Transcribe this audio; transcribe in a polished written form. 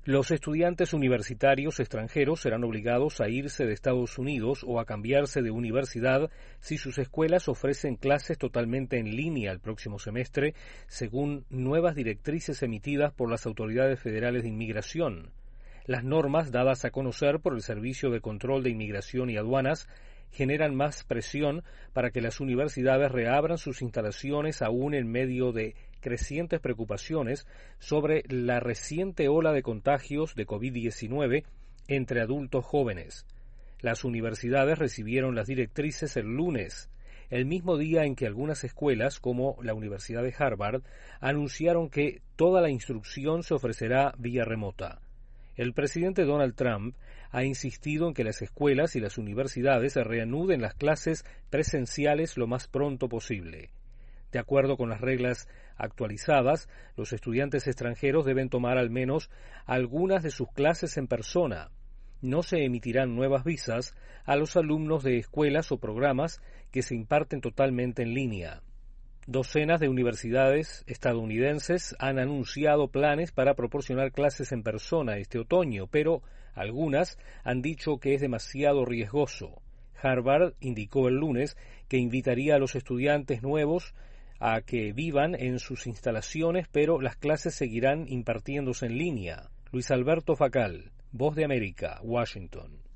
Los estudiantes universitarios extranjeros serán obligados a irse de Estados Unidos o a cambiarse de universidad si sus escuelas ofrecen clases totalmente en línea el próximo semestre, según nuevas directrices emitidas por las autoridades federales de inmigración. Las normas dadas a conocer por el Servicio de Control de Inmigración y Aduanas generan más presión para que las universidades reabran sus instalaciones aún en medio de crecientes preocupaciones sobre la reciente ola de contagios de COVID-19 entre adultos jóvenes. Las universidades recibieron las directrices el lunes, el mismo día en que algunas escuelas, como la Universidad de Harvard, anunciaron que toda la instrucción se ofrecerá vía remota. El presidente Donald Trump ha insistido en que las escuelas y las universidades reanuden las clases presenciales lo más pronto posible. De acuerdo con las reglas actualizadas, los estudiantes extranjeros deben tomar al menos algunas de sus clases en persona. No se emitirán nuevas visas a los alumnos de escuelas o programas que se imparten totalmente en línea. Docenas de universidades estadounidenses han anunciado planes para proporcionar clases en persona este otoño, pero algunas han dicho que es demasiado riesgoso. Harvard indicó el lunes que invitaría a los estudiantes nuevos a que vivan en sus instalaciones, pero las clases seguirán impartiéndose en línea. Luis Alberto Facal, Voz de América, Washington.